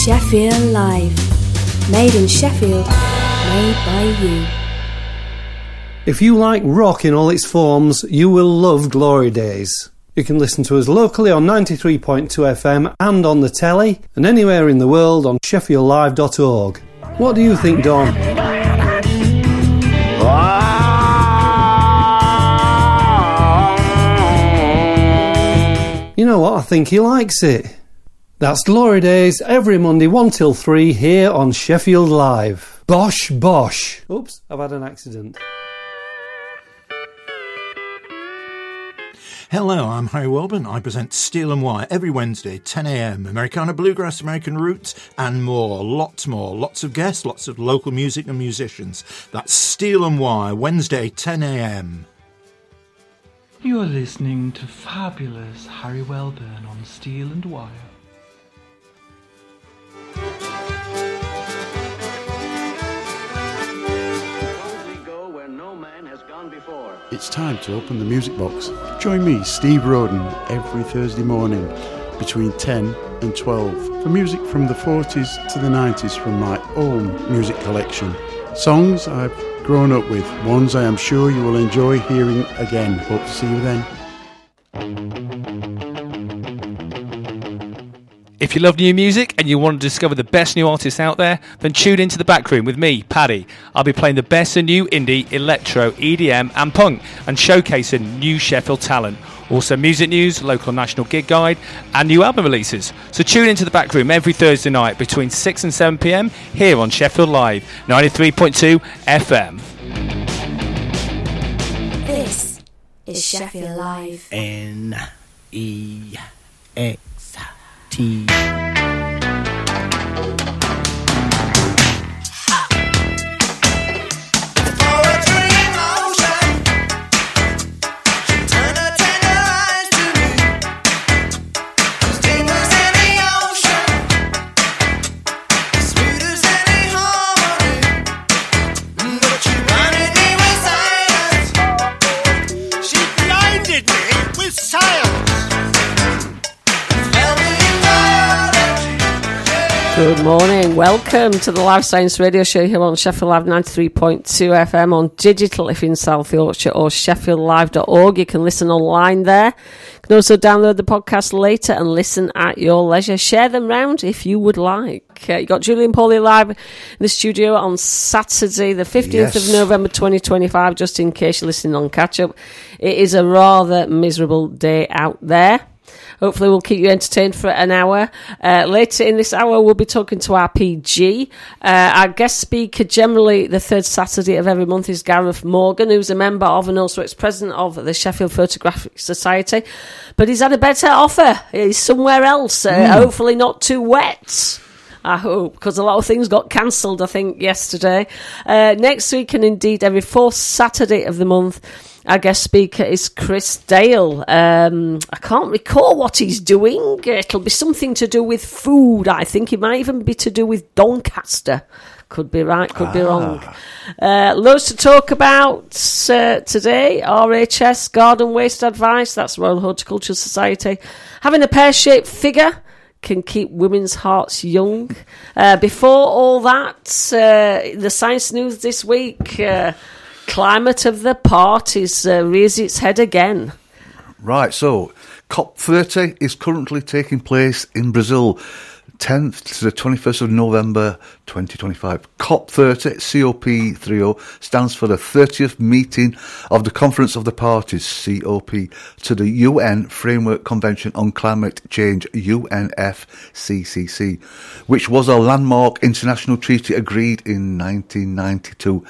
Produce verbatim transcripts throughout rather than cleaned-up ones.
Sheffield Live. Made in Sheffield, made by you. If you like rock in all its forms, you will love Glory Days. You can listen to us locally on ninety-three point two F M and on the telly, and anywhere in the world on sheffield live dot org. What do you think, Don? You know what? I think he likes it. That's Glory Days every Monday one till three here on Sheffield Live. Bosh, bosh. Oops, I've had an accident. Hello, I'm Harry Welburn. I present Steel and Wire every Wednesday, ten a.m. Americana Bluegrass, American Roots, and more. Lots more. Lots of guests, lots of local music and musicians. That's Steel and Wire, Wednesday, ten a.m. You are listening to fabulous Harry Welburn on Steel and Wire. It's time to open the music box. Join me, Steve Roden, every Thursday morning between ten and twelve for music from the forties to the nineties from my own music collection. Songs I've grown up with, ones I am sure you will enjoy hearing again. Hope to see you then. If you love new music and you want to discover the best new artists out there, then tune into The Back Room with me, Paddy. I'll be playing the best of new indie, electro, E D M and punk and showcasing new Sheffield talent. Also music news, local and national gig guide and new album releases. So tune into The Back Room every Thursday night between six and seven p.m. here on Sheffield Live, ninety-three point two F M. This is Sheffield Live. N E X T. Good morning, welcome to the Live Science Radio Show here on Sheffield Live ninety-three point two F M on digital if in South Yorkshire or sheffield live dot org. You can listen online there. You can also download the podcast later and listen at your leisure. Share them round if you would like. Uh, you got Julian Pauly live in the studio on Saturday the fifteenth yes. of November twenty twenty-five, just in case you're listening on catch-up. It is a rather miserable day out there. Hopefully we'll keep you entertained for an hour. Uh, later in this hour, we'll be talking to R P G. Uh, our guest speaker, generally the third Saturday of every month, is Gareth Morgan, who's a member of and also ex-president of the Sheffield Photographic Society. But he's had a better offer. He's somewhere else, uh, mm. hopefully not too wet. I hope, because a lot of things got cancelled, I think, yesterday. Uh, next week, and indeed every fourth Saturday of the month, our guest speaker is Chris Dale. Um, I can't recall what he's doing. It'll be something to do with food, I think. It might even be to do with Doncaster. Could be right, could ah. be wrong. Uh, loads to talk about uh, today. R H S, Garden Waste Advice, that's Royal Horticultural Society. Having a pear-shaped figure can keep women's hearts young. Uh, before all that, uh, the science news this week... Uh, Climate of the Parties uh, rears its head again. Right, so COP thirty is currently taking place in Brazil, tenth to the twenty-first of November twenty twenty-five. COP thirty, C O P thirty, stands for the thirtieth meeting of the Conference of the Parties, C O P, to the U N Framework Convention on Climate Change, U N F C C C, which was a landmark international treaty agreed in nineteen ninety-two.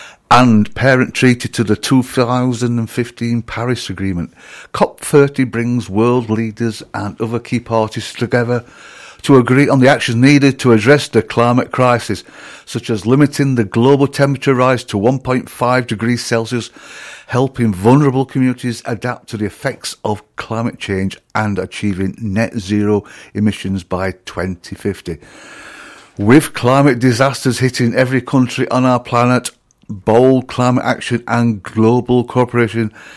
And parent treaty to the two thousand fifteen Paris Agreement. COP thirty brings world leaders and other key parties together to agree on the actions needed to address the climate crisis, such as limiting the global temperature rise to one point five degrees Celsius, helping vulnerable communities adapt to the effects of climate change, and achieving net zero emissions by twenty fifty. With climate disasters hitting every country on our planet, bold climate action and global cooperation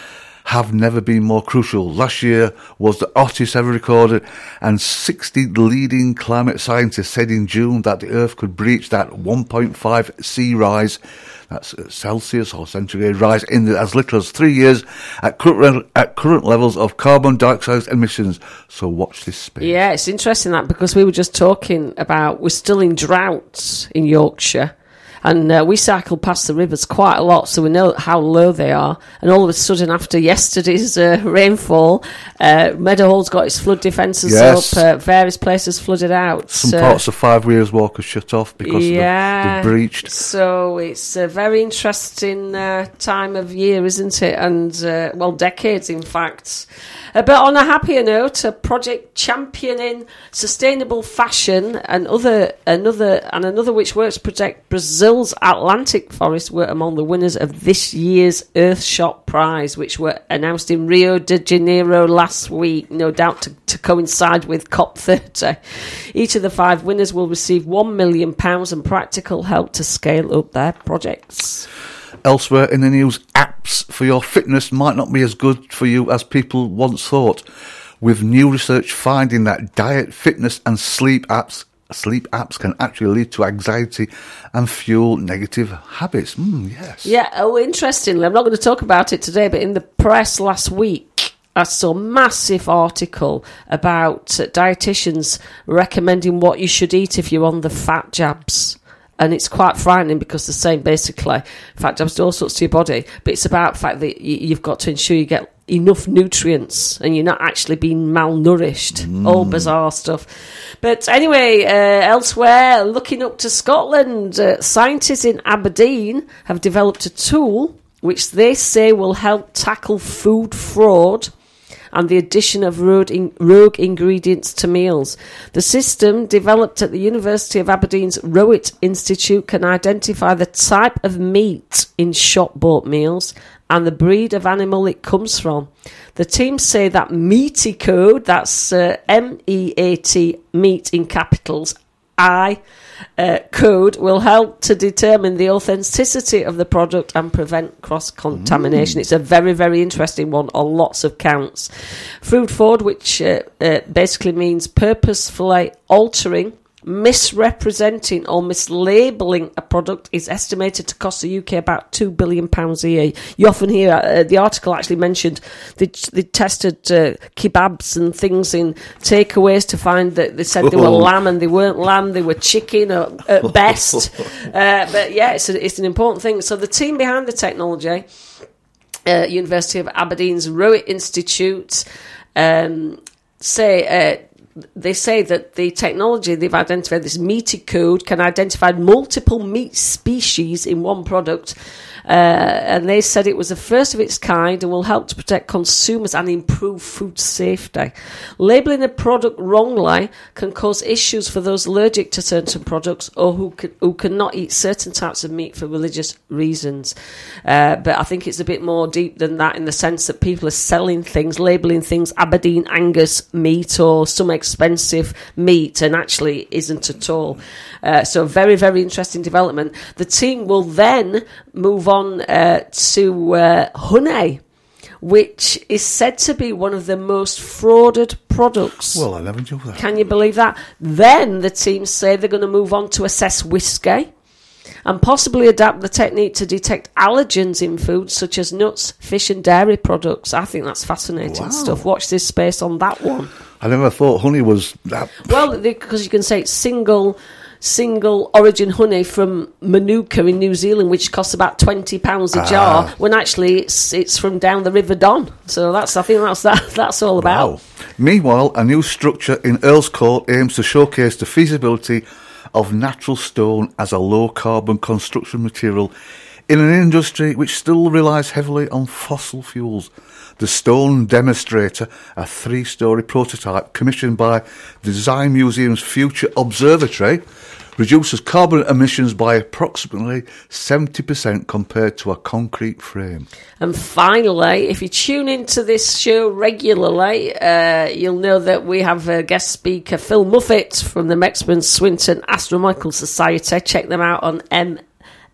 have never been more crucial. Last year was the hottest ever recorded, and sixty leading climate scientists said in June that the Earth could breach that one point five C rise, that's Celsius or centigrade rise, in the, as little as three years at current, at current levels of carbon dioxide emissions. So watch this space. Yeah, it's interesting that, because we were just talking about, we're still in droughts in Yorkshire. And uh, we cycle past the rivers quite a lot, so we know how low they are. And all of a sudden, after yesterday's uh, rainfall, uh, Meadowhall's got its flood defences yes. up, uh, various places flooded out. Some so, parts of Five Wears Walk are shut off because yeah, they've breached. So it's a very interesting uh, time of year, isn't it? And, uh, well, decades, in fact. Uh, but on a happier note, a project championing sustainable fashion and other another and another which works to protect Brazil's Atlantic forest were among the winners of this year's Earthshot Prize, which were announced in Rio de Janeiro last week, no doubt to, to coincide with COP thirty. Each of the five winners will receive one million pounds and practical help to scale up their projects. Elsewhere in the news, apps for your fitness might not be as good for you as people once thought, with new research finding that diet, fitness and sleep apps sleep apps can actually lead to anxiety and fuel negative habits. Mm, yes. Yeah, oh, interestingly, I'm not going to talk about it today, but in the press last week, I saw a massive article about uh, dietitians recommending what you should eat if you're on the fat jabs. And it's quite frightening, because they're saying basically fat jabs do all sorts to your body, but it's about the fact that you've got to ensure you get enough nutrients and you're not actually being malnourished. Mm. All bizarre stuff. But anyway, uh, elsewhere, looking up to Scotland, uh, scientists in Aberdeen have developed a tool which they say will help tackle food fraud and the addition of rogue, in, rogue ingredients to meals. The system, developed at the University of Aberdeen's Rowett Institute, can identify the type of meat in shop-bought meals and the breed of animal it comes from. The team say that Meaty Code, that's uh, M E A T, meat in capitals, I, uh, code, will help to determine the authenticity of the product and prevent cross-contamination. Mm. It's a very, very interesting one on lots of counts. Food fraud, which uh, uh, basically means purposefully altering, misrepresenting or mislabelling a product, is estimated to cost the U K about two billion pounds a year. You often hear, uh, the article actually mentioned they, they tested uh, kebabs and things in takeaways to find that they said they were lamb and they weren't lamb, they were chicken at, at best. Uh, but yeah, it's, a, it's an important thing. So the team behind the technology, uh, University of Aberdeen's Rowett Institute, um, say... Uh, They say that the technology they've identified, this Meaty Code, can identify multiple meat species in one product. Uh, and they said it was the first of its kind and will help to protect consumers and improve food safety. Labelling a product wrongly can cause issues for those allergic to certain products or who can, who cannot eat certain types of meat for religious reasons. Uh, but I think it's a bit more deep than that, in the sense that people are selling things, labelling things Aberdeen Angus meat or some expensive meat, and actually isn't at all. Uh, so very, very interesting development. The team will then move on uh, to uh, honey, which is said to be one of the most frauded products. Well, I never knew that. Can you believe that? Then the team say they're going to move on to assess whiskey and possibly adapt the technique to detect allergens in foods such as nuts, fish and dairy products. I think that's fascinating wow. stuff. Watch this space on that one. I never thought honey was that... Well, because you can say it's single... single origin honey from Manuka in New Zealand, which costs about twenty pounds a jar, ah. when actually it's it's from down the River Don. So that's I think that's that that's all about. Wow. Meanwhile, a new structure in Earls Court aims to showcase the feasibility of natural stone as a low-carbon construction material in an industry which still relies heavily on fossil fuels. The Stone Demonstrator, a three-storey prototype commissioned by the Design Museum's Future Observatory, reduces carbon emissions by approximately seventy percent compared to a concrete frame. And finally, if you tune into this show regularly, uh, you'll know that we have a guest speaker, Phil Muffett, from the Mexman Swinton Astronomical Society. Check them out on M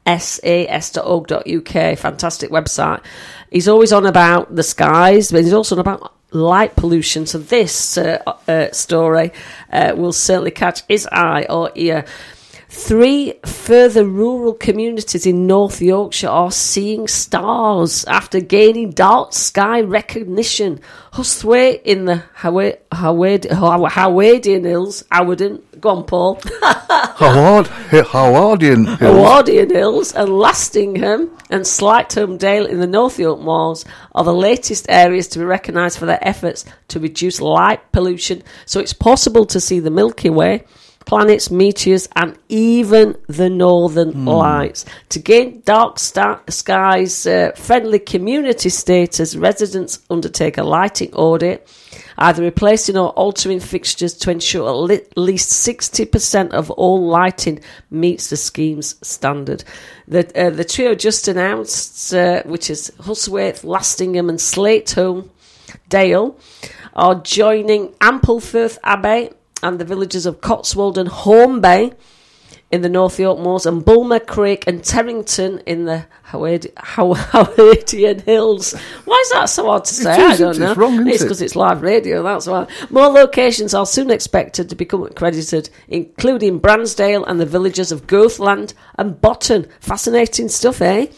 S A S dot org dot U K. Fantastic website. He's always on about the skies, but he's also on about light pollution. So this uh, uh, story uh, will certainly catch his eye or ear. Three further rural communities in North Yorkshire are seeing stars after gaining dark sky recognition. Husthwaite in the Howard, Howard, Howardian Hills, Howarden, go on Paul. Howard, Howardian Hills. Howardian Hills and Lastingham and Slightholme Dale in the North York Moors are the latest areas to be recognised for their efforts to reduce light pollution. So it's possible to see the Milky Way, planets, meteors, and even the Northern mm. Lights. To gain dark star- skies uh, friendly community status, residents undertake a lighting audit, either replacing or altering fixtures to ensure at li- least sixty percent of all lighting meets the scheme's standard. The uh, the trio just announced, uh, which is Husthwaite, Lastingham and Slightholme Dale, are joining Ampleforth Abbey and the villages of Cotswold and Hornby in the North York Moors, and Bulmer, Craig and Terrington in the Howard- How- Howardian Hills. Why is that so hard to say? It is, I don't know. It's wrong, isn't It's it? because it's live radio, that's why. More locations are soon expected to become accredited, including Bransdale and the villages of Goathland and Botton. Fascinating stuff, eh?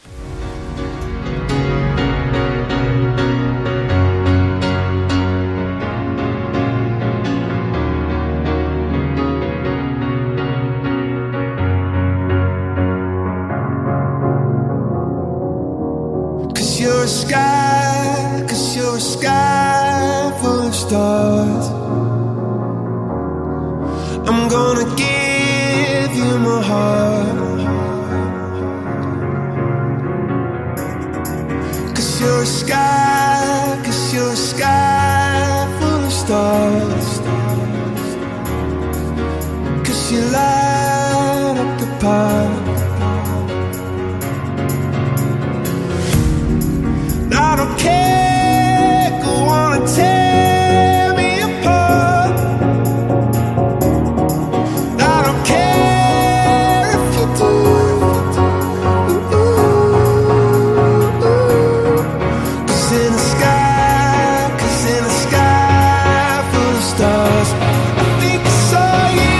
You're a sky, cause you're a sky full of stars. I'm gonna give you my heart. Cause you're a sky, cause you're a sky full of stars. Cause you light up the park. I don't care, go on and tear me apart. I don't care if you do. Cause in the sky, cause in the sky full of stars, I think I saw you.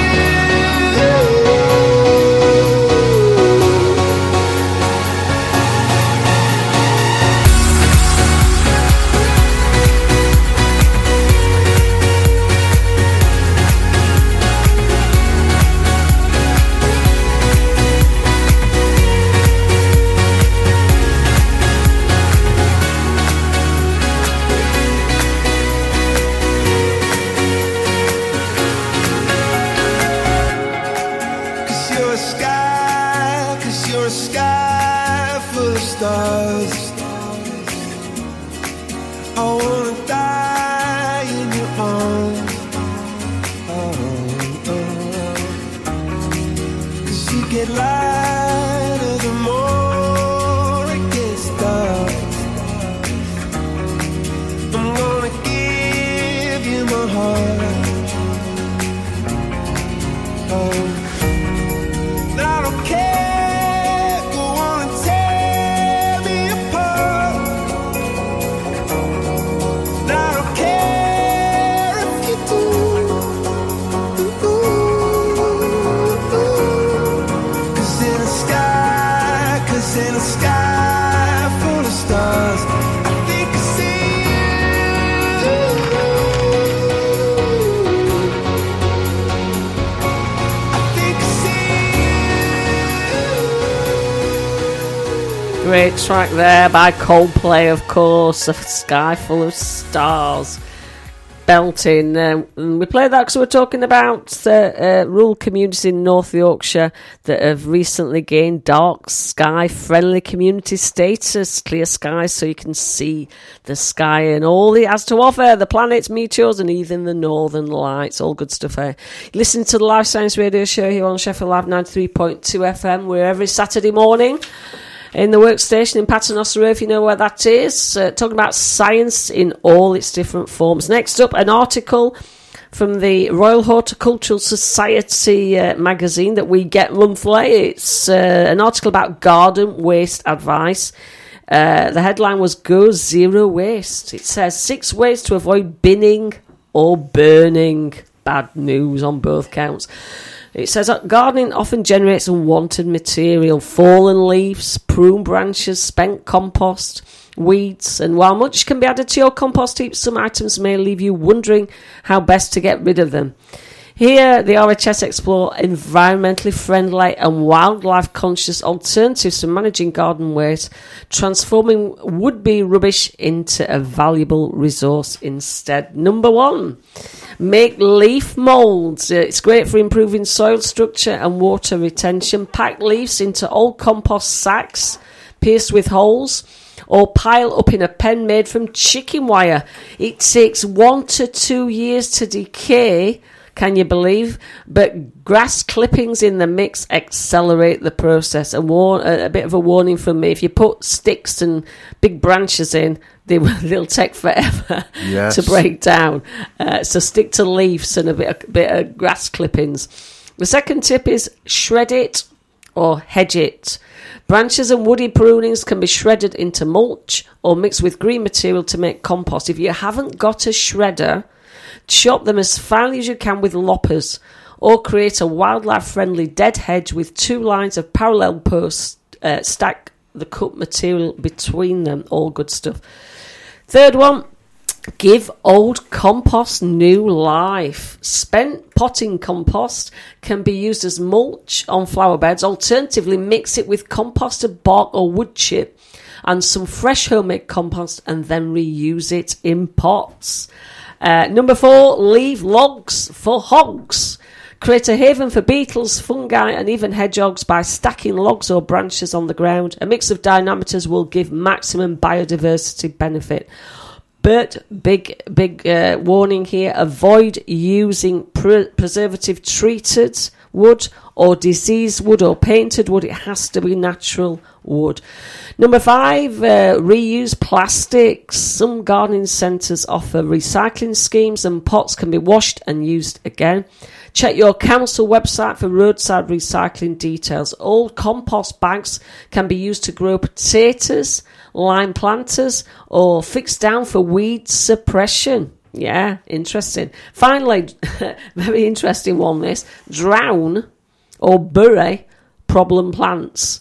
Stars. I wanna die in your arms. Oh, oh. Cause you get lighter the more it gets dark. I'm gonna give you my heart. Oh, I don't care. In a sky full of stars, I think I see you. I think I see you. Great track there by Coldplay, of course, A Sky Full of Stars. Belting. Uh, we played that because we're talking about uh, uh, rural communities in North Yorkshire that have recently gained dark sky friendly community status, clear skies, so you can see the sky and all it has to offer, the planets, meteors, and even the Northern Lights. All good stuff here. Listen to the Live Science Radio Show here on Sheffield Live ninety-three point two F M. We're every Saturday morning in the workstation in Paternoster Row, if you know where that is, uh, talking about science in all its different forms. Next up, an article from the Royal Horticultural Society uh, magazine that we get monthly. It's uh, an article about garden waste advice. Uh, the headline was Go Zero Waste. It says six ways to avoid binning or burning. Bad news on both counts. It says that gardening often generates unwanted material, fallen leaves, prune branches, spent compost, weeds, and while much can be added to your compost heap, some items may leave you wondering how best to get rid of them. Here, the R H S explore environmentally friendly and wildlife conscious alternatives to managing garden waste, transforming would-be rubbish into a valuable resource instead. Number one, make leaf moulds. It's great for improving soil structure and water retention. Pack leaves into old compost sacks, pierced with holes, or pile up in a pen made from chicken wire. It takes one to two years to decay, can you believe? But grass clippings in the mix accelerate the process. And war- a bit of a warning from me, if you put sticks and big branches in, they will, they'll take forever yes. to break down. Uh, so stick to leaves and a bit, a bit of grass clippings. The second tip is shred it or hedge it. Branches and woody prunings can be shredded into mulch or mixed with green material to make compost. If you haven't got a shredder, chop them as finely as you can with loppers, or create a wildlife-friendly dead hedge with two lines of parallel posts. Uh, stack the cut material between them. All good stuff. Third one, give old compost new life. Spent potting compost can be used as mulch on flower beds. Alternatively, mix it with composted bark or wood chip and some fresh homemade compost and then reuse it in pots. Uh, number four, leave logs for hogs. Create a haven for beetles, fungi and even hedgehogs by stacking logs or branches on the ground. A mix of diameters will give maximum biodiversity benefit. But big, big uh, warning here, avoid using pre- preservative treated wood or diseased wood or painted wood. It has to be natural wood. Number five, uh, reuse plastics. Some gardening centres offer recycling schemes and pots can be washed and used again. Check your council website for roadside recycling details. Old compost bags can be used to grow potatoes, lime planters, or fixed down for weed suppression. Yeah, interesting. Finally, very interesting one this, drown or bury problem plants.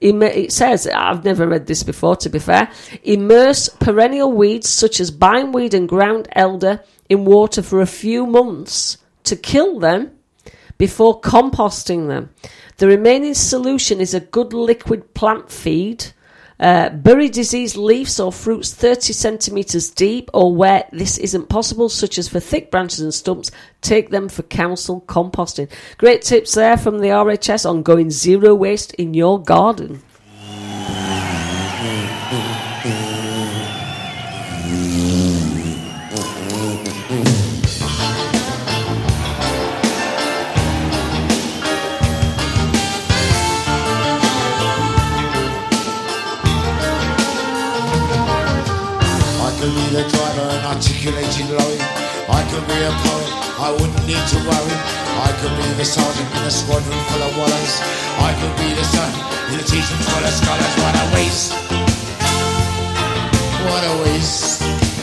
It says, I've never read this before to be fair, immerse perennial weeds such as bindweed and ground elder in water for a few months to kill them before composting them. The remaining solution is a good liquid plant feed. Uh, bury diseased leaves or fruits thirty centimetres deep, or where this isn't possible, such as for thick branches and stumps, take them for council composting. Great tips there from the R H S on going zero waste in your garden. The driver and articulated lorry. I could be a poet, I wouldn't need to worry. I could be the sergeant in a squadron full of wallers. I could be the son in a teaching full of scholars. What a waste, what a waste,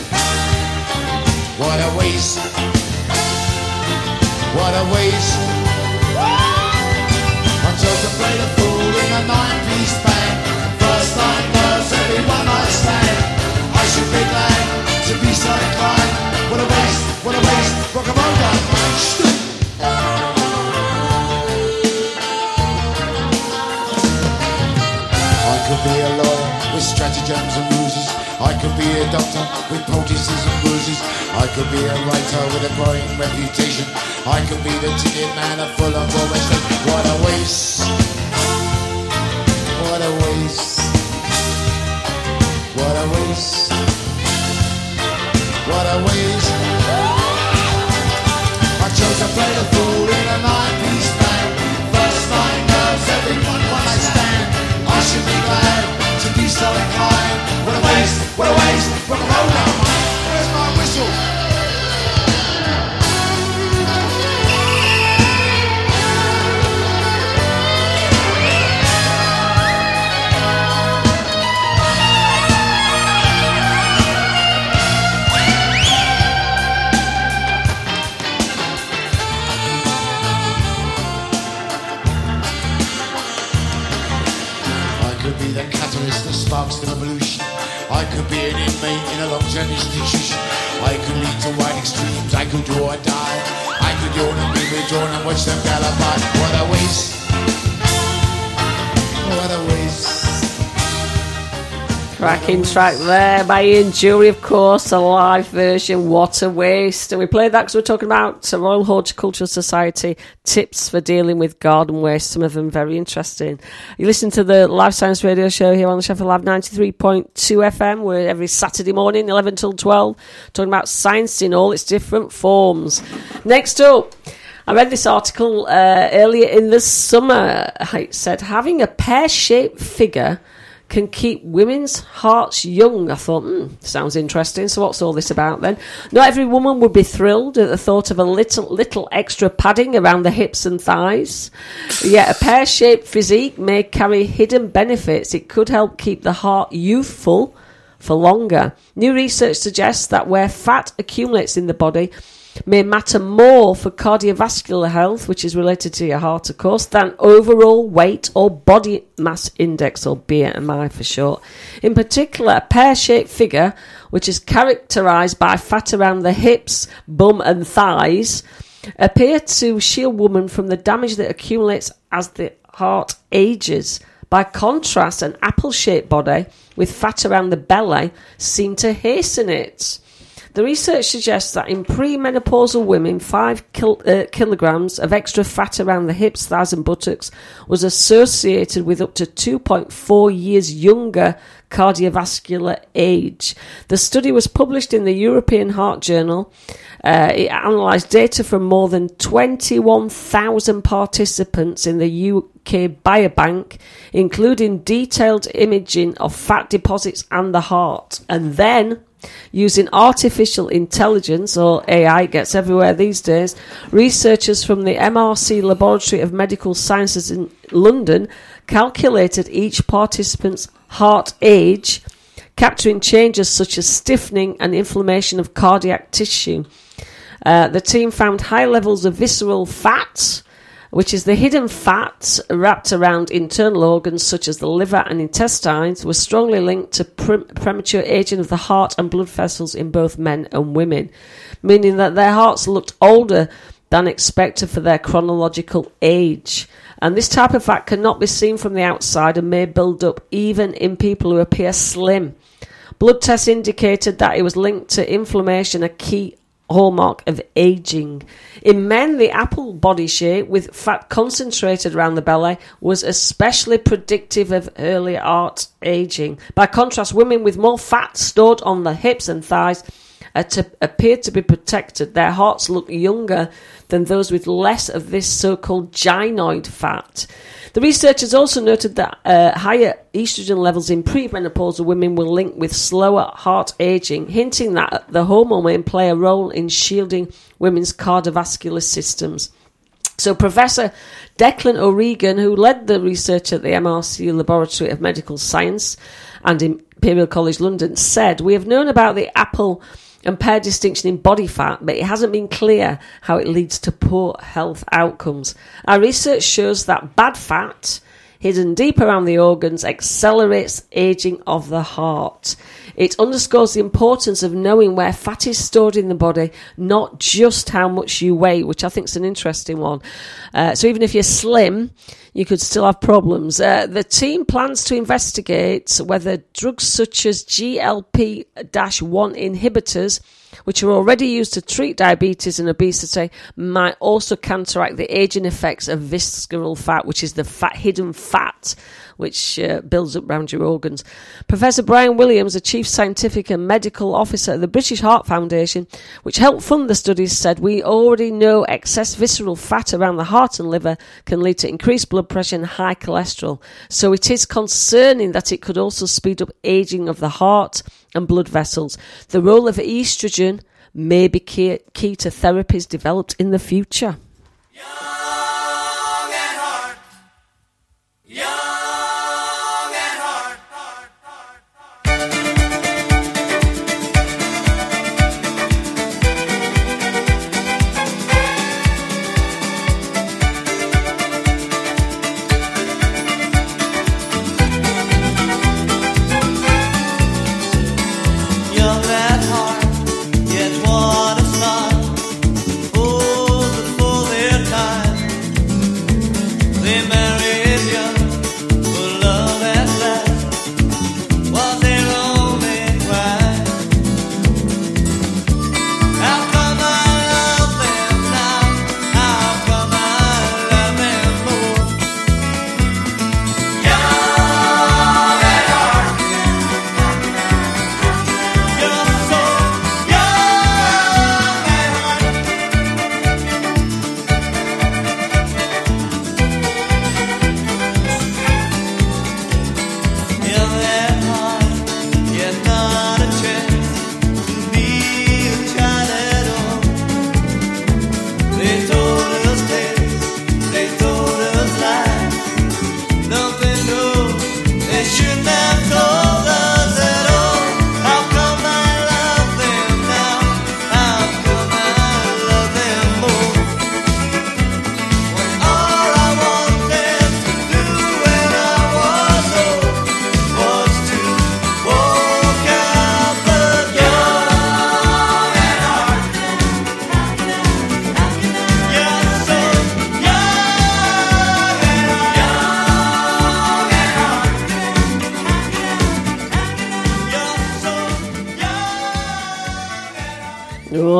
what a waste, what a waste. I chose to play the fool in a nine-piece band. First night girls, every one night stand. I should be glad to be so inclined. What a waste, what a waste. Rock and roll down, man. I could be a lawyer with stratagems and ruses. I could be a doctor with poultices and bruises. I could be a writer with a growing reputation. I could be the ticket man of full on Broadway Street. What a waste, what a waste, what a waste. What a waste. I chose to play the fool in a nine-piece band. First nine nerves, everyone one I stand. I should be glad to be so inclined. What a waste, what a waste. Rock and roll now, man. Where's my whistle? long-term institution. I could lead to wide extremes, I could do or die. I could yawn and be withdrawn and watch them galloping. What a waste. What a waste. Cracking track there by Ian Jury, of course, a live version, What a Waste. And we played that because we're talking about Royal Horticultural Society tips for dealing with garden waste, some of them very interesting. You listen to the Live Science Radio Show here on the Sheffield Live ninety-three point two F M. We're every Saturday morning, eleven till twelve, talking about science in all its different forms. Next up, I read this article uh, earlier in the summer. It said, having a pear-shaped figure can keep women's hearts young. I thought, hmm, sounds interesting. So what's all this about then? Not every woman would be thrilled at the thought of a little little extra padding around the hips and thighs. Yet a pear-shaped physique may carry hidden benefits. It could help keep the heart youthful for longer. New research suggests that where fat accumulates in the body may matter more for cardiovascular health, which is related to your heart, of course, than overall weight or body mass index, or B M I for short. In particular, a pear-shaped figure, which is characterised by fat around the hips, bum and thighs, appear to shield women from the damage that accumulates as the heart ages. By contrast, an apple-shaped body with fat around the belly seemed to hasten it. The research suggests that in premenopausal women, five kil- uh, kilograms of extra fat around the hips, thighs and buttocks was associated with up to two point four years younger cardiovascular age. The study was published in the European Heart Journal. Uh, it analysed data from more than twenty-one thousand participants in the U K Biobank, including detailed imaging of fat deposits and the heart. And then, using artificial intelligence, or A I, gets everywhere these days, researchers from the M R C Laboratory of Medical Sciences in London calculated each participant's heart age, capturing changes such as stiffening and inflammation of cardiac tissue. Uh, the team found high levels of visceral fat, which is the hidden fat wrapped around internal organs such as the liver and intestines, was strongly linked to pre- premature aging of the heart and blood vessels in both men and women, meaning that their hearts looked older than expected for their chronological age. And this type of fat cannot be seen from the outside and may build up even in people who appear slim. Blood tests indicated that it was linked to inflammation, a key hallmark of aging. In men, the apple body shape with fat concentrated around the belly was especially predictive of early heart aging. By contrast, women with more fat stored on the hips and thighs are to, appeared to be protected. Their hearts look younger than those with less of this so-called gynoid fat. The researchers also noted that uh, higher estrogen levels in premenopausal women were linked with slower heart aging, hinting that the hormone may play a role in shielding women's cardiovascular systems. So Professor Declan O'Regan, who led the research at the M R C Laboratory of Medical Science and Imperial College London, said, "We have known about the apple and pear distinction in body fat, but it hasn't been clear how it leads to poor health outcomes. Our research shows that bad fat, hidden deep around the organs, accelerates aging of the heart. It underscores the importance of knowing where fat is stored in the body, not just how much you weigh," which I think is an interesting one. Uh, so even if you're slim, you could still have problems. Uh, the team plans to investigate whether drugs such as G L P one inhibitors, which are already used to treat diabetes and obesity, might also counteract the aging effects of visceral fat, which is the fat, hidden fat which uh, builds up around your organs. Professor Brian Williams, the Chief Scientific and Medical Officer at the British Heart Foundation, which helped fund the studies, said, "We already know excess visceral fat around the heart and liver can lead to increased blood pressure and high cholesterol. So it is concerning that it could also speed up aging of the heart and blood vessels. The role of estrogen may be key, key to therapies developed in the future." Young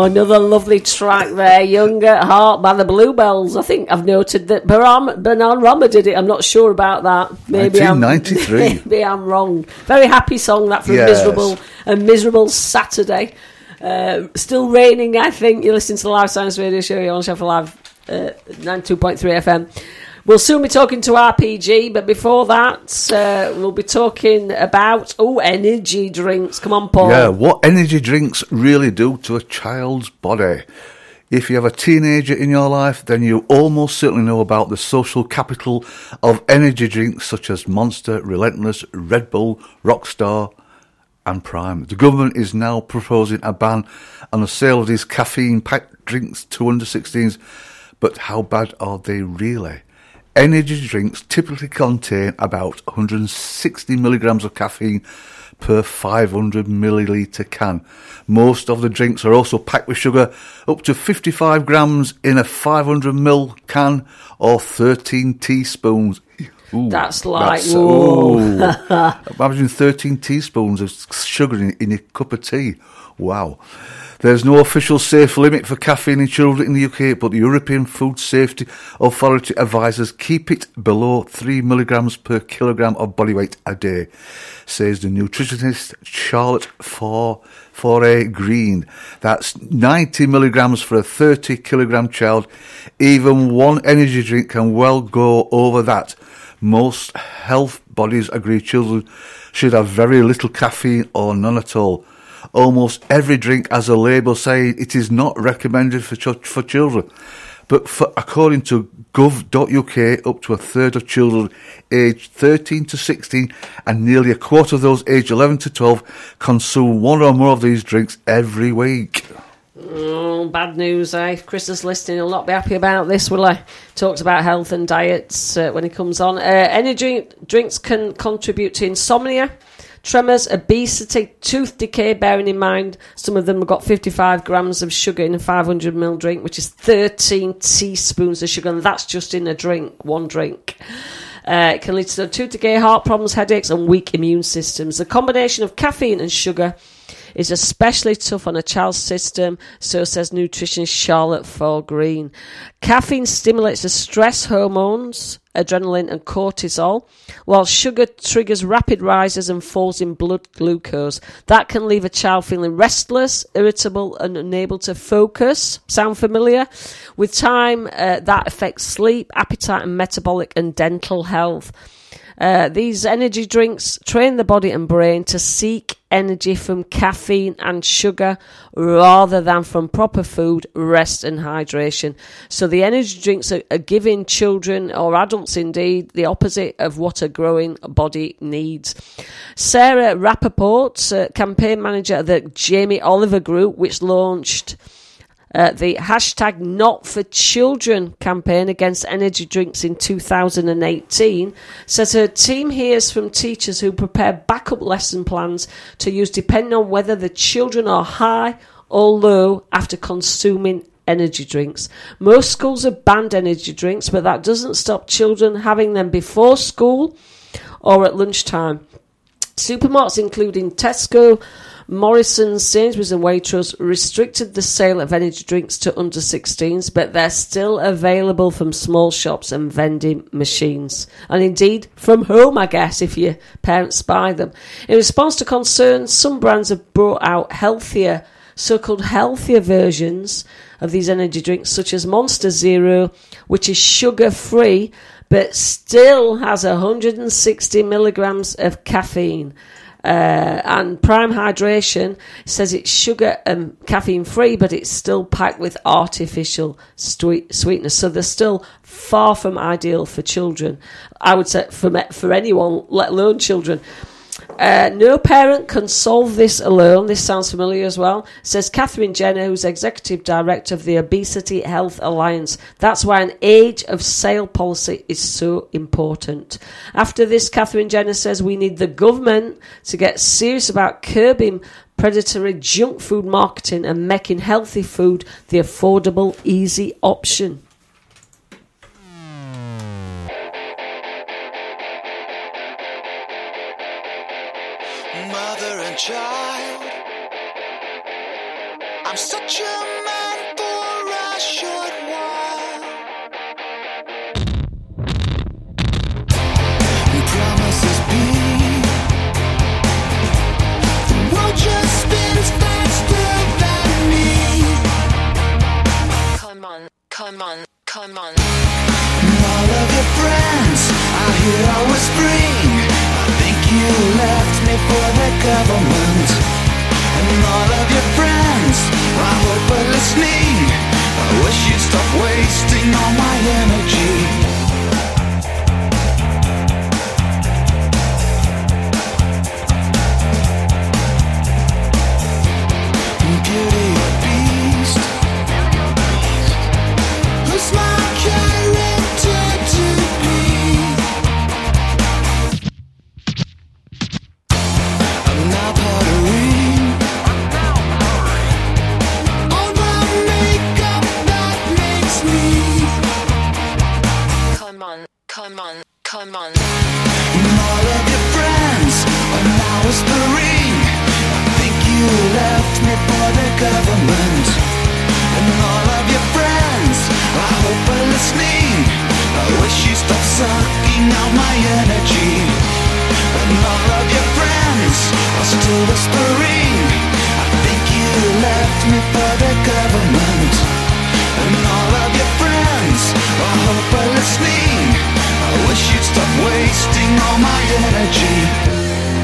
another lovely track there, Young at Heart by the Bluebells. I think I've noted that Baran, Banan Rama did it. I'm not sure about that. Maybe nineteen ninety-three. I'm, maybe I'm wrong. Very happy song, that, for Yes. a miserable, a miserable Saturday. Uh, still raining, I think. You're listening to the Live Science Radio Show here on Sheffield Live, uh, ninety-two point three F M. We'll soon be talking to R P G, but before that, uh, we'll be talking about, oh, energy drinks. Come on, Paul. Yeah, what energy drinks really do to a child's body. If you have a teenager in your life, then you almost certainly know about the social capital of energy drinks such as Monster, Relentless, Red Bull, Rockstar and Prime. The government is now proposing a ban on the sale of these caffeine-packed drinks to under sixteens, but how bad are they really? Energy drinks typically contain about one hundred sixty milligrams of caffeine per five hundred millilitre can. Most of the drinks are also packed with sugar, up to fifty-five grams in a five hundred milliliter can, or thirteen teaspoons. Ooh, that's like, that's, whoa. Oh, imagine thirteen teaspoons of sugar in, in your cup of tea. Wow. There's no official safe limit for caffeine in children in the U K, but the European Food Safety Authority advises keep it below three milligrams per kilogram of body weight a day, says the nutritionist Charlotte Foray Green. That's ninety milligrams for a thirty kilogram child. Even one energy drink can well go over that. Most health bodies agree children should have very little caffeine or none at all. Almost every drink has a label saying it is not recommended for ch- for children. But for, according to gov dot U K, up to a third of children aged thirteen to sixteen and nearly a quarter of those aged eleven to twelve consume one or more of these drinks every week. Oh, bad news, eh? Chris is listening. He'll not be happy about this, will he? Talks about health and diets uh, when he comes on. Uh, energy drinks can contribute to insomnia, tremors, obesity, tooth decay, bearing in mind some of them have got fifty-five grams of sugar in a five hundred milliliter drink, which is thirteen teaspoons of sugar, and that's just in a drink, one drink. Uh, it can lead to tooth decay, heart problems, headaches, and weak immune systems. The combination of caffeine and sugar is especially tough on a child's system, so says nutritionist Charlotte Foray Green. Caffeine stimulates the stress hormones, adrenaline and cortisol, while sugar triggers rapid rises and falls in blood glucose. That can leave a child feeling restless, irritable and unable to focus. Sound familiar? With time, uh, that affects sleep, appetite and metabolic and dental health. Uh, these energy drinks train the body and brain to seek energy from caffeine and sugar rather than from proper food, rest and hydration. So the energy drinks are, are giving children, or adults indeed, the opposite of what a growing body needs. Sarah Rappaport, uh, campaign manager at the Jamie Oliver Group, which launched Uh, the hashtag Not For Children campaign against energy drinks in two thousand eighteen, says her team hears from teachers who prepare backup lesson plans to use depending on whether the children are high or low after consuming energy drinks. Most schools have banned energy drinks, but that doesn't stop children having them before school or at lunchtime. Supermarkets including Tesco, Morrison's, Sainsbury's and Waitrose restricted the sale of energy drinks to under sixteens, but they're still available from small shops and vending machines. And indeed, from home, I guess, if your parents buy them. In response to concerns, some brands have brought out healthier, so-called healthier versions of these energy drinks, such as Monster Zero, which is sugar-free, but still has one hundred sixty milligrams of caffeine. Uh, and Prime Hydration says it's sugar and caffeine free, but it's still packed with artificial sweet, sweetness. So they're still far from ideal for children. I would say for for anyone, let alone children. Uh, no parent can solve this alone. This sounds familiar as well, says Catherine Jenner, who's Executive Director of the Obesity Health Alliance. That's why an age of sale policy is so important. After this, Catherine Jenner says we need the government to get serious about curbing predatory junk food marketing and making healthy food the affordable, easy option. Mother and child, I I'm such a man for a short while. And promises be the world just spins faster than me. Come on, come on, come on. And all of your friends I hear are whispering, I think you left me for the government. And all of your friends, I hope are listening. I wish you'd stop wasting all my energy. Beauty or beast, who's my character to be? I'm now pottery. All the makeup that makes me. Come on, come on, come on. And all of your friends are now whispering, I think you left me for the government. And all of your friends, I hope are listening. I wish you stopped sucking out my energy. And all of your friends are still whispering, I think you left me for the government. And all of your friends, I hope are listening. I wish you'd stop wasting all my energy.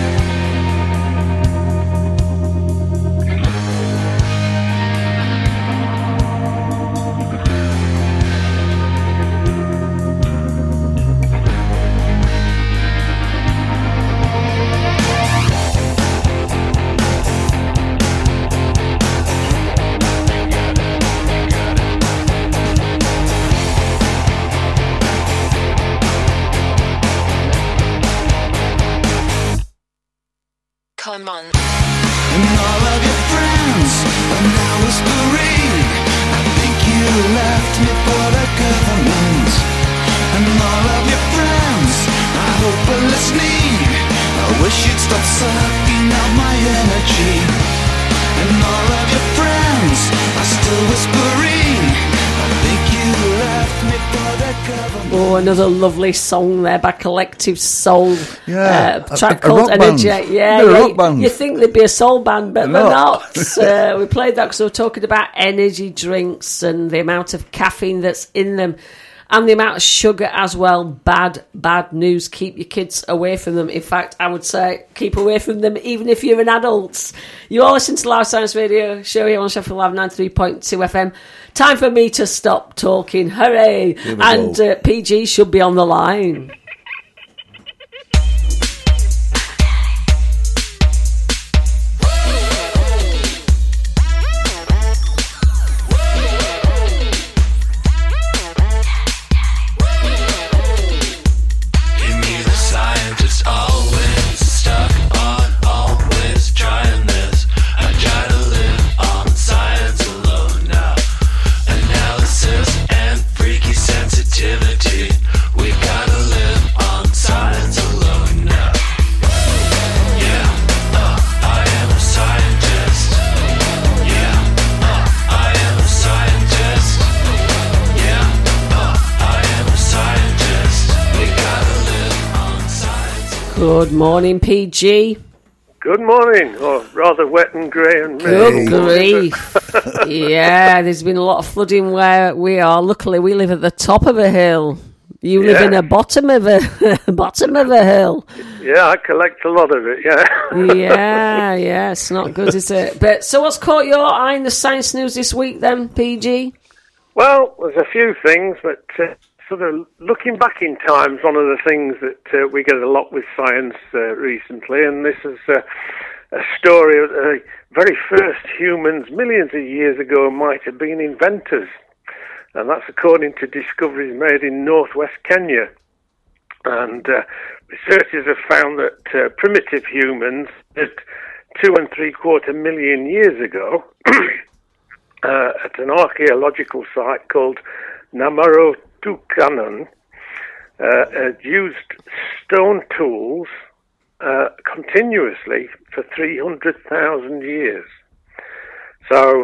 Come on. And all of your friends are now whispering, I think you left me for the government. And all of your friends, I hope are listening. I wish you'd stop sucking out my energy. And all of your friends are still whispering, I think you left me for the government. Oh, another lovely song there by Collective Soul. Yeah, uh, track a- a called rock Energy. band. Yeah, They're a yeah, rock band. You think they'd be a soul band, but They're they're not. not. uh, we played that because we were talking about energy drinks and the amount of caffeine that's in them. And the amount of sugar as well. Bad, bad news. Keep your kids away from them. In fact, I would say keep away from them even if you're an adult. You all listen to Live Science Radio show here on Sheffield Live ninety-three point two F M. Time for me to stop talking. Hooray. Here we And go. uh, P G should be on the line. Give me the scientist, always stuck on, always trying this. I try to live on science alone now. Analysis and freaky sensitivity. We gotta live on science alone now. Yeah, uh, I am a scientist. Yeah, uh, I am a scientist. Yeah, uh, I am a scientist. We gotta live on science. Good morning, P G. Good morning, or rather wet and grey and Good miserable. grief. Yeah, there's been a lot of flooding where we are. Luckily, we live at the top of a hill. You live Yeah. in the bottom of a bottom of a hill. Yeah, I collect a lot of it, yeah. Yeah, yeah, it's not good, is it? But so, what's caught your eye in the science news this week, then, P G? Well, there's a few things, but uh, sort of looking back in time is one of the things that uh, we get a lot with science uh, recently, and this is uh, a story of the very first humans millions of years ago might have been inventors. And that's according to discoveries made in northwest Kenya. And uh, researchers have found that uh, primitive humans lived two and three quarter million years ago uh, at an archaeological site called Namarotukanon, uh, had used stone tools uh, continuously for three hundred thousand years. So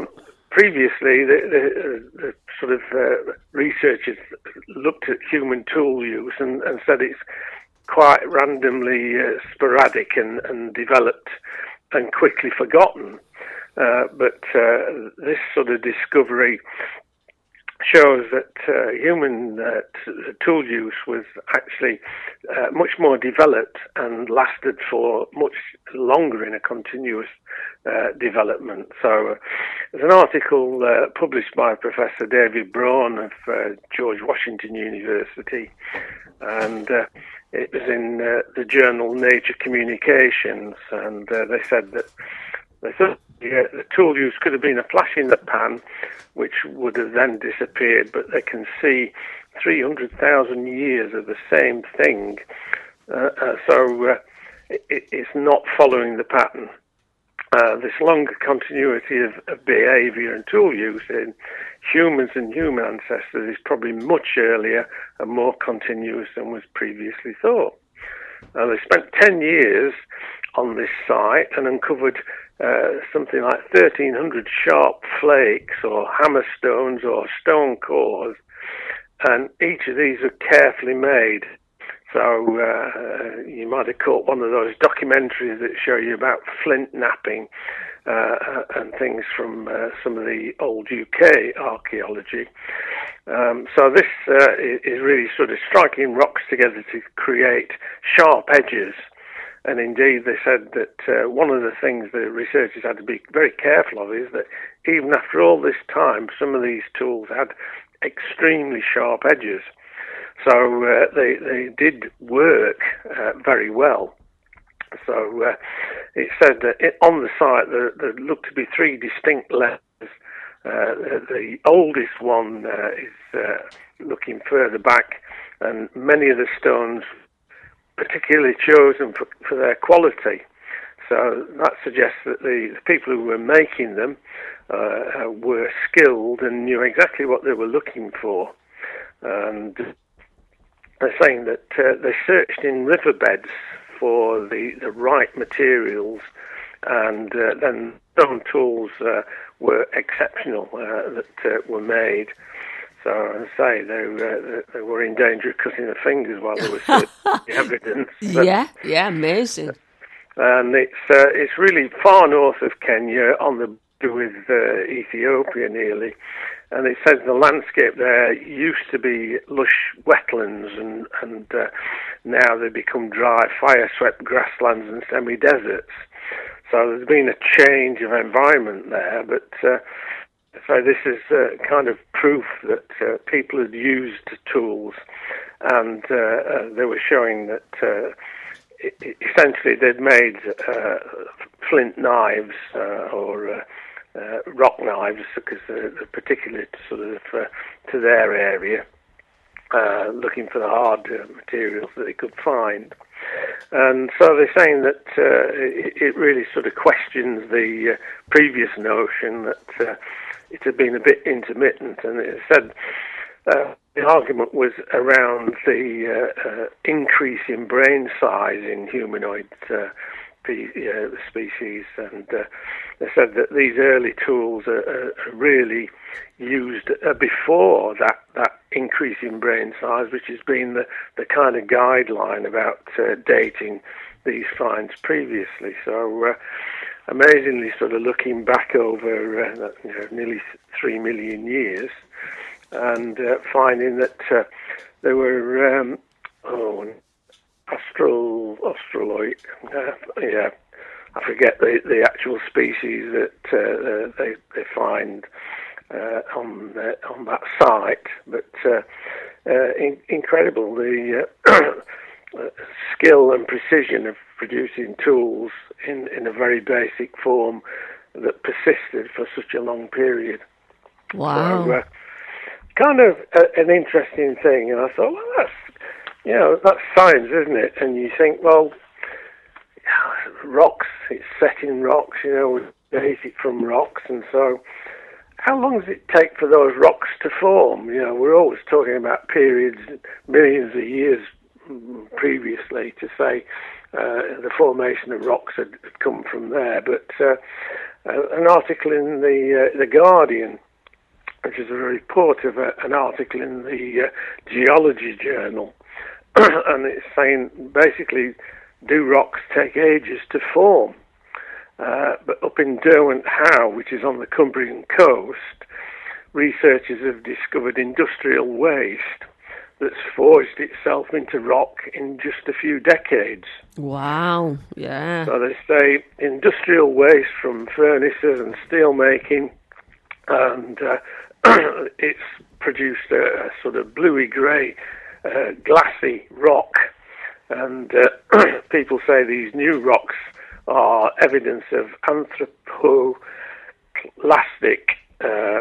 previously, the, the, the sort of uh, researchers looked at human tool use and, and said it's quite randomly uh, sporadic and, and developed and quickly forgotten. Uh, but uh, this sort of discovery shows that uh, human uh, t- tool use was actually uh, much more developed and lasted for much longer in a continuous uh, development. So uh, there's an article uh, published by Professor David Braun of uh, George Washington University, and uh, it was in uh, the journal Nature Communications, and uh, they said that they thought yeah, the tool use could have been a flash in the pan, which would have then disappeared, but they can see three hundred thousand years of the same thing. Uh, uh, so uh, it, it's not following the pattern. Uh, this longer continuity of, of behaviour and tool use in humans and human ancestors is probably much earlier and more continuous than was previously thought. Uh, they spent ten years on this site and uncovered Uh, something like thirteen hundred sharp flakes or hammerstones or stone cores, and each of these are carefully made. So uh, you might have caught one of those documentaries that show you about flint napping uh, and things from uh, some of the old U K archaeology. Um, so this uh, is really sort of striking rocks together to create sharp edges. And indeed, they said that uh, one of the things the researchers had to be very careful of is that even after all this time, some of these tools had extremely sharp edges. So uh, they, they did work uh, very well. So uh, it said that it, on the site there, there looked to be three distinct layers. Uh, the, the oldest one uh, is uh, looking further back, and many of the stones particularly chosen for, for their quality. So that suggests that the, the people who were making them uh, were skilled and knew exactly what they were looking for. And they're saying that uh, they searched in riverbeds for the, the right materials, and uh, then stone tools uh, were exceptional uh, that uh, were made. So, as I say, they, uh, they were in danger of cutting their fingers while they were searching the evidence. But, yeah, yeah, amazing. And it's uh, it's really far north of Kenya, on the border with uh, Ethiopia nearly. And it says the landscape there used to be lush wetlands, and, and uh, now they become dry, fire-swept grasslands and semi-deserts. So there's been a change of environment there, but... Uh, So this is uh, kind of proof that uh, people had used tools, and uh, uh, they were showing that uh, it, essentially they'd made uh, flint knives uh, or uh, uh, rock knives, because they're, they're particular to, sort of uh, to their area, uh, looking for the hard uh, materials that they could find. And so they're saying that uh, it, it really sort of questions the uh, previous notion that uh, it had been a bit intermittent, and it said uh, the argument was around the uh, uh, increase in brain size in humanoid uh, pe- uh, species, and uh, they said that these early tools are, are really used uh, before that, that increase in brain size, which has been the, the kind of guideline about uh, dating these finds previously. So uh, amazingly, sort of looking back over uh, you know, nearly three million years, and uh, finding that uh, there were um, oh, austral, australoid, uh, yeah, I forget the, the actual species that uh, they they find uh, on the, on that site, but uh, uh, in, incredible the uh, skill and precision of producing tools in, in a very basic form that persisted for such a long period. Wow. So, uh, kind of a, an interesting thing, and I thought, well, that's, you know, that's science, isn't it? And you think, well, rocks, it's set in rocks, you know, we date it from rocks, and so how long does it take for those rocks to form? You know, we're always talking about periods, millions of years previously, to say uh, the formation of rocks had, had come from there, but uh, uh, an article in the uh, the Guardian, which is a report of a, an article in the uh, Geology Journal, and it's saying basically, do rocks take ages to form? Uh, but up in Derwent Howe, which is on the Cumbrian coast, researchers have discovered industrial waste that's forged itself into rock in just a few decades. Wow, yeah. So they say industrial waste from furnaces and steel making, and uh, it's produced a, a sort of bluey-grey, uh, glassy rock. And uh, people say these new rocks are evidence of anthropoclastic. Uh,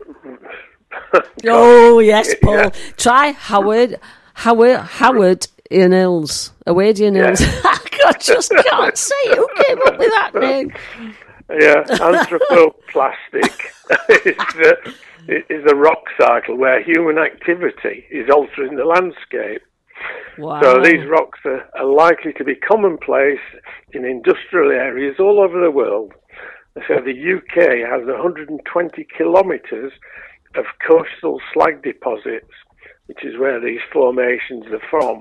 oh yes, Paul. Yeah. Try Howard, Howard, Howard Hills, Awardian Hills. Yeah. I just can't say it. Who came up with that name? Yeah, anthropoplastic is, uh, is a rock cycle where human activity is altering the landscape. Wow. So these rocks are, are likely to be commonplace in industrial areas all over the world. So the U K has one hundred twenty kilometres of coastal slag deposits, which is where these formations are from.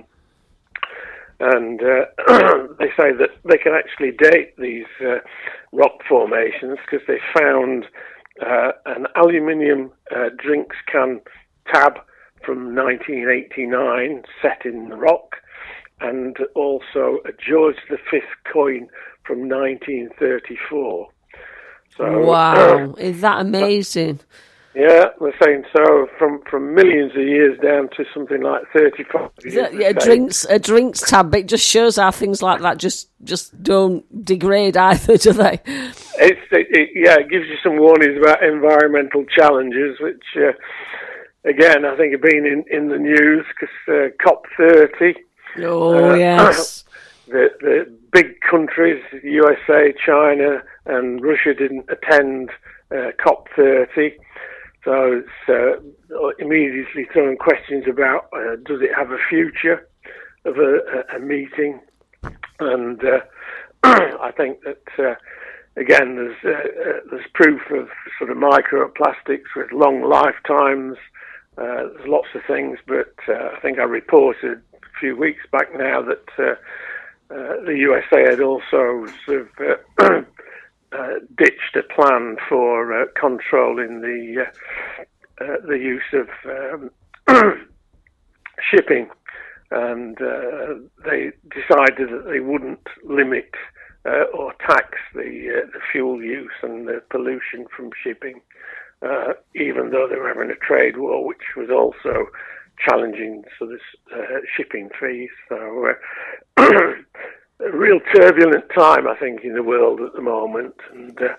And uh, they say that they can actually date these uh, rock formations because they found uh, an aluminium uh, drinks can tab from nineteen eighty-nine set in the rock, and also a George the Fifth coin from nineteen thirty-four. So, wow, is that amazing? Yeah, we're saying so from, from millions of years down to something like thirty-five years. Yeah, yeah, a drinks a drinks tab. It just shows how things like that just just don't degrade either, do they? It's it, it, yeah, it gives you some warnings about environmental challenges, which uh, again I think have been in, in the news because uh, COP thirty. Oh uh, yes. the the big countries, U S A, China, and Russia didn't attend uh, COP thirty. So it's uh, immediately throwing questions about uh, does it have a future of a, a, a meeting? And uh, I think that, uh, again, there's, uh, uh, there's proof of sort of microplastics with long lifetimes. Uh, there's lots of things, but uh, I think I reported a few weeks back now that uh, uh, the U S A had also sort of uh, Uh, ditched a plan for uh, controlling the uh, uh, the use of um, shipping, and uh, they decided that they wouldn't limit uh, or tax the uh, the fuel use and the pollution from shipping, uh, even though they were having a trade war, which was also challenging sort of uh, shipping fees. So. Uh, A real turbulent time, I think, in the world at the moment, and uh,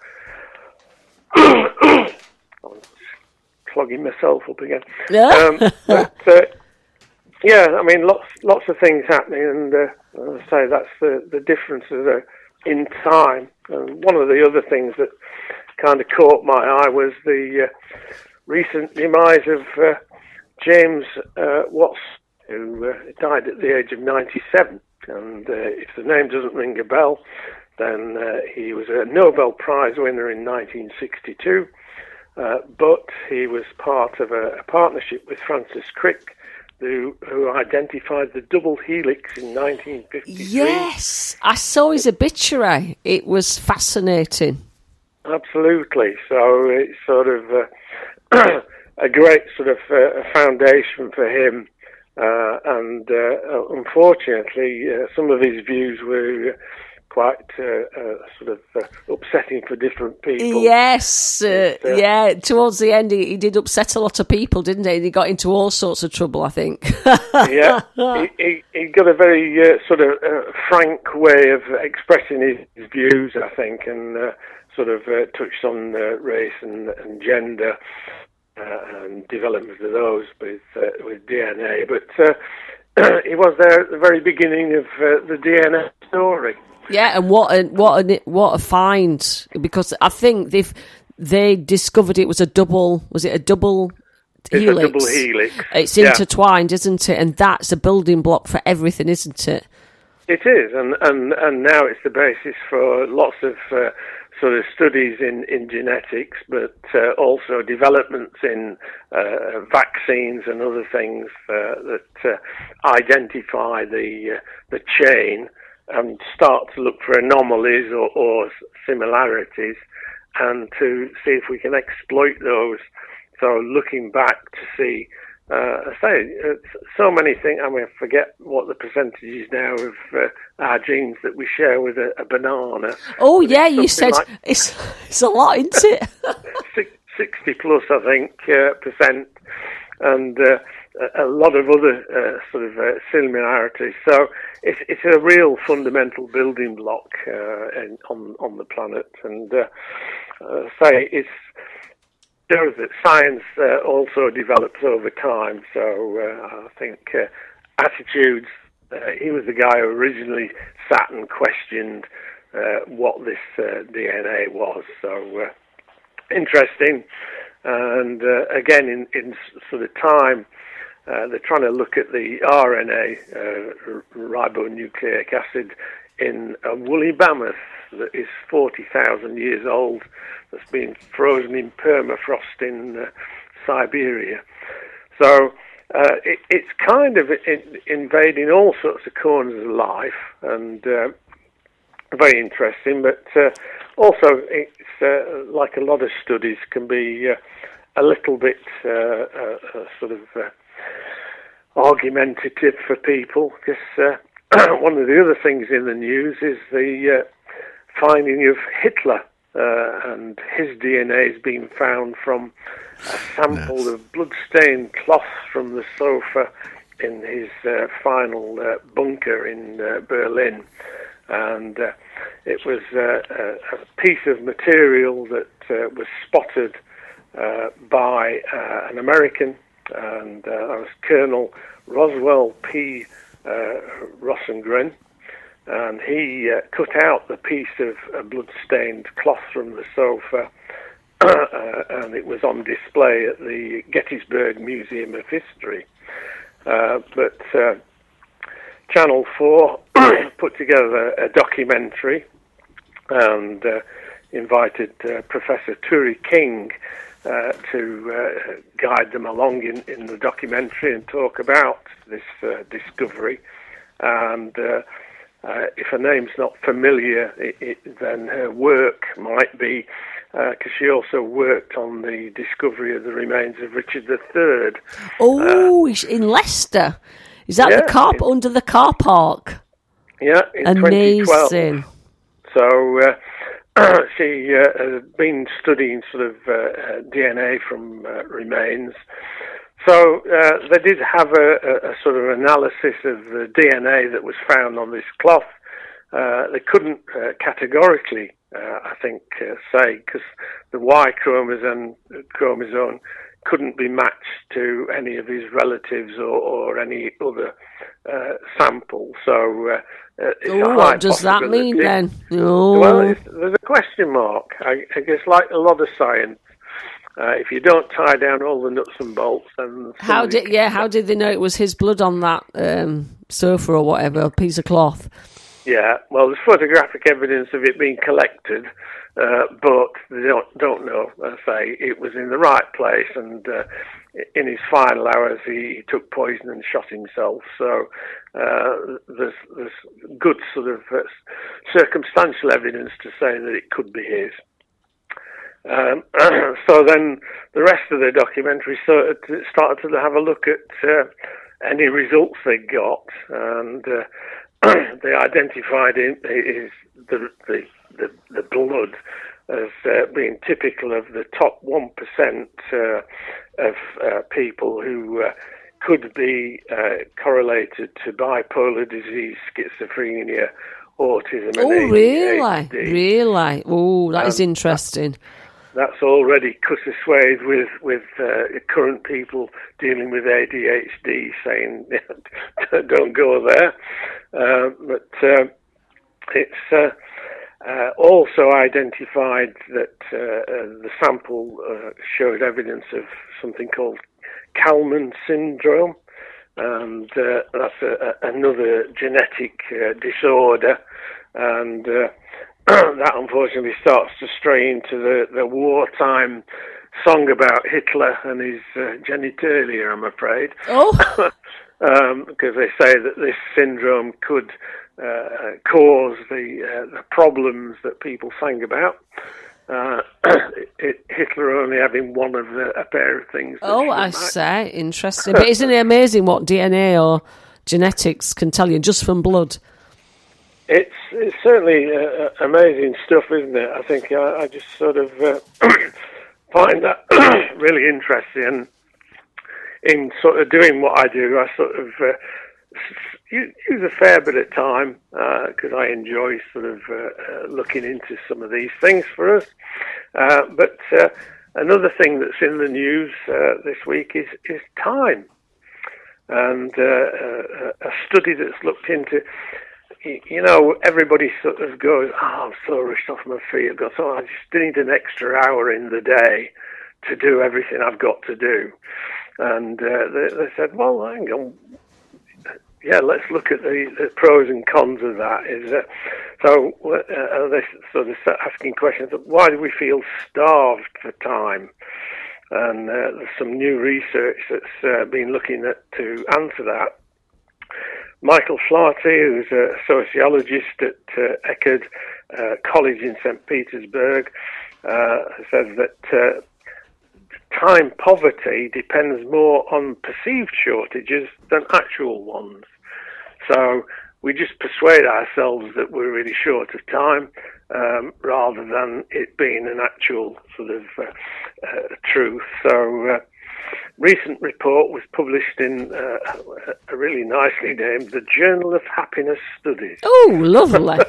I'm clogging myself up again. Yeah. Um, but uh, yeah, I mean, lots lots of things happening, and uh, as I say, that's the the differences uh, in time. And one of the other things that kind of caught my eye was the uh, recent demise of uh, James uh, Watts, who uh, died at the age of ninety-seven. And uh, if the name doesn't ring a bell, then uh, he was a Nobel Prize winner in nineteen sixty-two, uh, but he was part of a, a partnership with Francis Crick, who, who identified the double helix in nineteen fifty-three. Yes, I saw his obituary. It was fascinating. Absolutely. So it's sort of uh, a great sort of uh, foundation for him. Uh, and uh, unfortunately, uh, some of his views were quite uh, uh, sort of uh, upsetting for different people. Yes, uh, uh, yeah. Towards the end, he, he did upset a lot of people, didn't he? He got into all sorts of trouble, I think. yeah, he, he, he got a very uh, sort of uh, frank way of expressing his, his views, I think, and uh, sort of uh, touched on uh, race and, and gender. Uh, and development of those with uh, with D N A, but uh, he was there at the very beginning of uh, the D N A story. Yeah, and what a what a what a find, because I think they've they discovered it was a double. Was it a double it's helix? A double helix. It's yeah. intertwined, isn't it? And that's a building block for everything, isn't it? It is, and and, and now it's the basis for lots of uh, sort of studies in, in genetics, but uh, also developments in uh, vaccines and other things uh, that uh, identify the uh, the chain and start to look for anomalies or, or similarities, and to see if we can exploit those. So looking back to see, uh, I say, uh, so many things, I mean, I forget what the percentage is now of uh, our genes that we share with a, a banana. Oh, yeah, you said like it's it's a lot, isn't it? sixty plus, I think, uh, percent, and uh, a lot of other uh, sort of uh, similarities. So it's it's a real fundamental building block uh, in, on on the planet, and uh, uh, say it's shows that science uh, also develops over time. So uh, I think uh, attitudes. Uh, he was the guy who originally sat and questioned uh, what this uh, D N A was. So uh, interesting, and uh, again in in sort of time. Uh, they're trying to look at the R N A, uh, ribonucleic acid, in a woolly mammoth that is forty thousand years old, that's been frozen in permafrost in uh, Siberia. So uh, it, it's kind of in, invading all sorts of corners of life, and uh, very interesting, but uh, also it's uh, like a lot of studies can be uh, a little bit uh, uh, uh, sort of uh, argumentative for people, because uh, one of the other things in the news is the uh, finding of Hitler, uh, and his D N A has been found from a sample yes. of blood-stained cloth from the sofa in his uh, final uh, bunker in uh, Berlin. And uh, it was uh, a, a piece of material that uh, was spotted uh, by uh, an American, and uh, that was Colonel Roswell P. Uh, Rosengren, and he uh, cut out the piece of uh, blood-stained cloth from the sofa, uh, and it was on display at the Gettysburg Museum of History. Uh, but uh, Channel four put together a, a documentary and uh, invited uh, Professor Turi King Uh, to uh, guide them along in, in the documentary and talk about this uh, discovery. And uh, uh, if her name's not familiar, it, it, then her work might be, because uh, she also worked on the discovery of the remains of Richard the Third. Oh, uh, in Leicester. Is that yeah, the car, in, under the car park? Yeah, in Amazing. twenty twelve. So uh, she uh, has been studying sort of uh, D N A from uh, remains. So uh, they did have a, a, a sort of analysis of the D N A that was found on this cloth. Uh, they couldn't uh, categorically, uh, I think, uh, say, because the Y chromosome, chromosome couldn't be matched to any of his relatives or, or any other uh, sample. So uh, it's Ooh, a high what does that mean then? Oh. Well, it's, there's a question mark. I, I guess like a lot of science, uh, if you don't tie down all the nuts and bolts, then how did yeah? How did they know it was his blood on that um, sofa or whatever, a piece of cloth? Yeah, well, there's photographic evidence of it being collected, uh, but they don't don't know. I say it was in the right place, and uh, in his final hours, he, he took poison and shot himself. So uh, there's there's good sort of uh, circumstantial evidence to say that it could be his. Um, so then the rest of the documentary started to, started to have a look at uh, any results they got, and uh, they identified him, his, the, the, the, the blood as uh, being typical of the top one percent uh, of uh, people who uh, could be uh, correlated to bipolar disease, schizophrenia, autism, and Oh, A D H D. really? Really? Oh, that Um, is interesting. That's already cut a swathe with with uh, current people dealing with A D H D, saying don't go there. Uh, but uh, it's uh, uh, also identified that uh, uh, the sample uh, showed evidence of something called Kalman syndrome, and uh, that's a, a, another genetic uh, disorder, and uh, that unfortunately starts to stray into the, the wartime song about Hitler and his uh, genitalia, I'm afraid. Oh. um, because they say that this syndrome could uh, cause the uh, the problems that people sang about. Uh, it, Hitler only having one of the, a pair of things. Oh, I say, interesting. But isn't it amazing what D N A or genetics can tell you just from blood? It's it's certainly uh, amazing stuff, isn't it? I think I, I just sort of uh, find that really interesting. And in sort of doing what I do, I sort of uh, use, use a fair bit of time because uh, I enjoy sort of uh, uh, looking into some of these things for us. Uh, but uh, another thing that's in the news uh, this week is, is time. And uh, a, a study that's looked into, you know, everybody sort of goes, oh, I'm so rushed off my feet. I've got, oh, I just need an extra hour in the day to do everything I've got to do. And uh, they, they said, well, hang on. Yeah, let's look at the, the pros and cons of that. Is uh, so uh, they sort of start asking questions. Why do we feel starved for time? And uh, there's some new research that's uh, been looking at to answer that. Michael Flaherty, who's a sociologist at uh, Eckerd uh, College in Saint Petersburg, uh, says that uh, time poverty depends more on perceived shortages than actual ones. So we just persuade ourselves that we're really short of time um, rather than it being an actual sort of uh, uh, truth. So uh, recent report was published in uh, a really nicely named The Journal of Happiness Studies. Oh, lovely.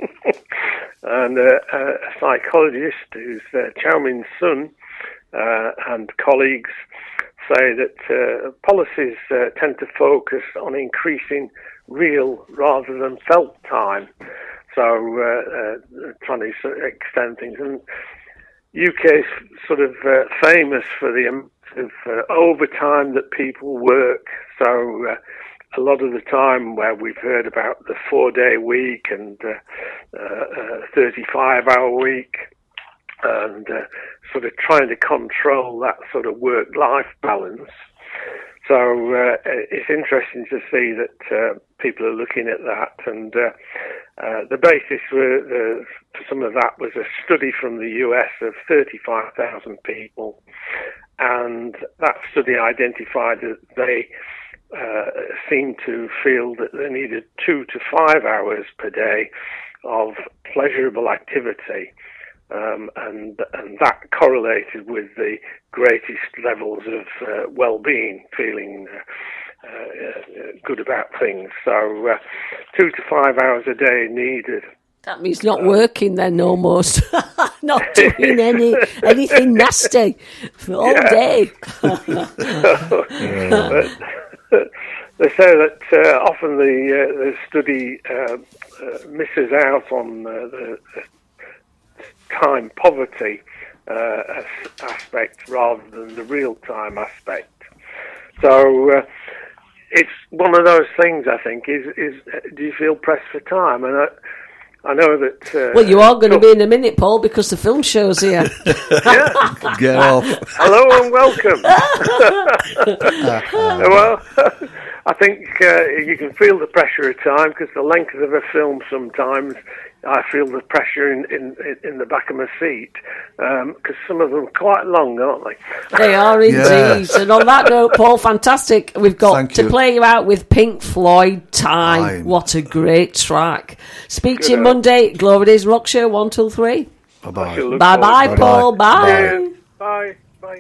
And uh, a psychologist who's uh, Chao-Min Sun uh, and colleagues say that uh, policies uh, tend to focus on increasing real rather than felt time. So uh, uh, trying to sort of extend things. And U K is sort of uh, famous for the amount of uh, overtime that people work. So uh, a lot of the time where we've heard about the four-day week and uh, uh, thirty-five hour week and uh, sort of trying to control that sort of work-life balance. So uh, it's interesting to see that uh, people are looking at that, and uh, uh, the basis for, the, for some of that was a study from the U S of thirty-five thousand people, and that study identified that they uh, seemed to feel that they needed two to five hours per day of pleasurable activity. Um, and and that correlated with the greatest levels of uh, well-being, feeling uh, uh, good about things. So uh, two to five hours a day needed. That means not working then, almost. Not doing any anything nasty for all Yeah. day. But they say that uh, often the, uh, the study uh, uh, misses out on uh, the time poverty uh, as- aspect rather than the real time aspect. So uh, it's one of those things, I think, is, is uh, do you feel pressed for time? And I, I know that... Uh, Well, you are going to be in a minute, Paul, because the film show's here. Yeah. Get off. Hello and welcome. Well, I think uh, you can feel the pressure of time because the length of a film sometimes I feel the pressure in, in, in the back of my seat because um, some of them are quite long, aren't they? They are indeed. Yeah. And on that note, Paul, fantastic. We've got Thank to you. play you out with Pink Floyd, Time. Time. What a great track. Speak to you Good. Monday. Glory Days Rock Show, one, two, three. Bye-bye. Look Bye-bye, forward- Paul. Bye. Yeah. Bye. Bye.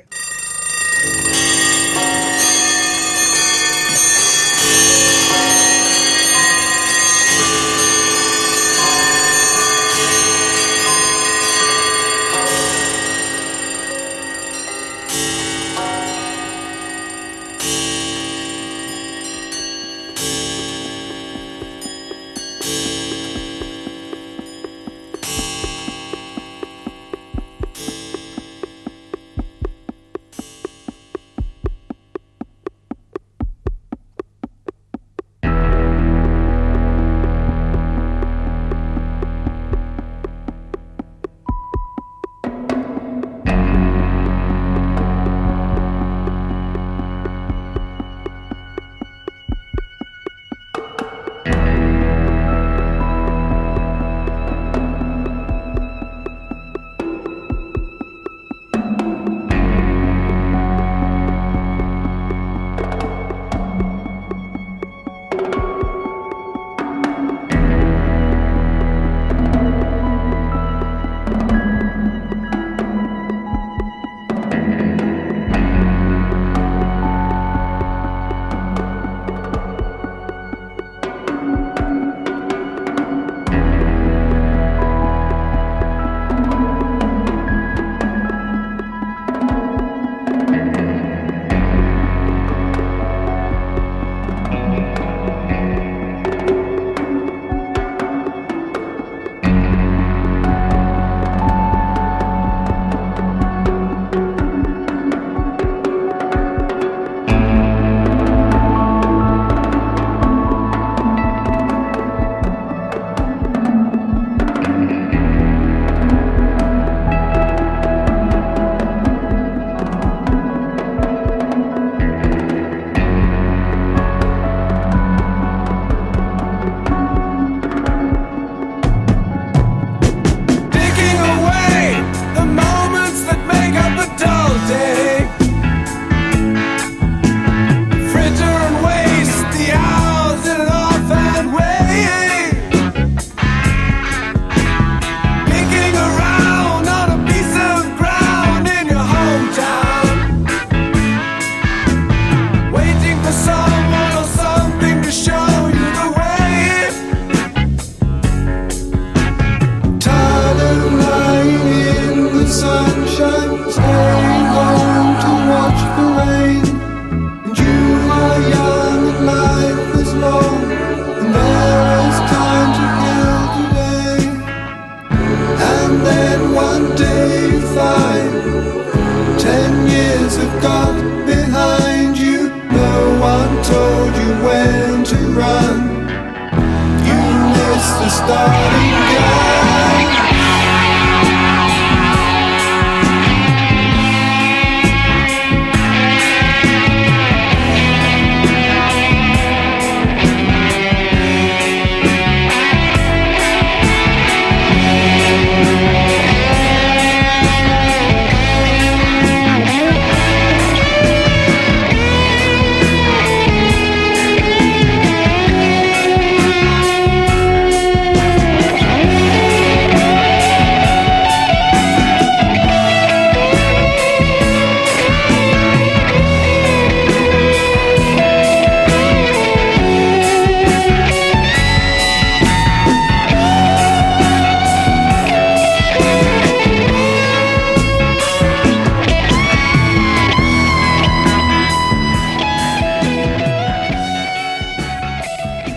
starting